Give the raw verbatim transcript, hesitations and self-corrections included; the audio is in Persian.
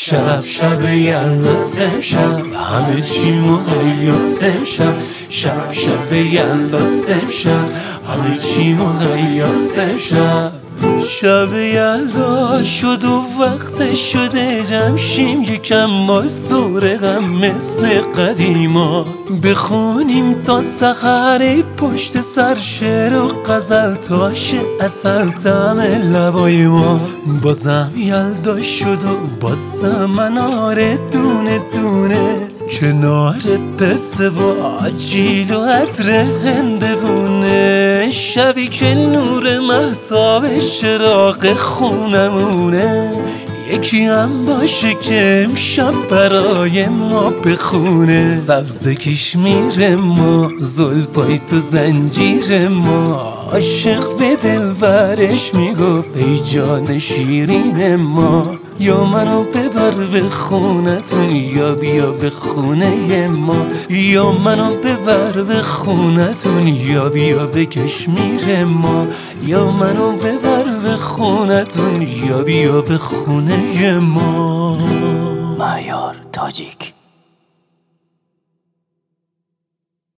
شب شب یلداست امشب، همه چی مهیاست امشب. شب شب یلداست امشب، همه چی مهیاست امشب. شب یلدا شد و وقت شده جمع شیم، یکم باز دور غم مثل قدیما بخونیم تا سحر، پشت سر شعر و غزل تاش اصل طعم لبای ما. بازم یلدا شد و بازم مناره دونه دونه، کنار پسته و آجیل و عطر هندوونه. شبی که نور مهتاب چراغ خونمونه، یکی هم باشه که امشب برای ما بخونه. سبز کشمیر ما، زلفای تو زنجیر ما، عاشق به دلبرش میگفت ای جان شیرین ما. یا منو ببر به خونتون یا بیا به خونه ما، یا منو ببر به خونتون یا بیا به کشمیر ما، یا منو ببر به خونتون یا بیا به خونه ما. مهیار تاجیک.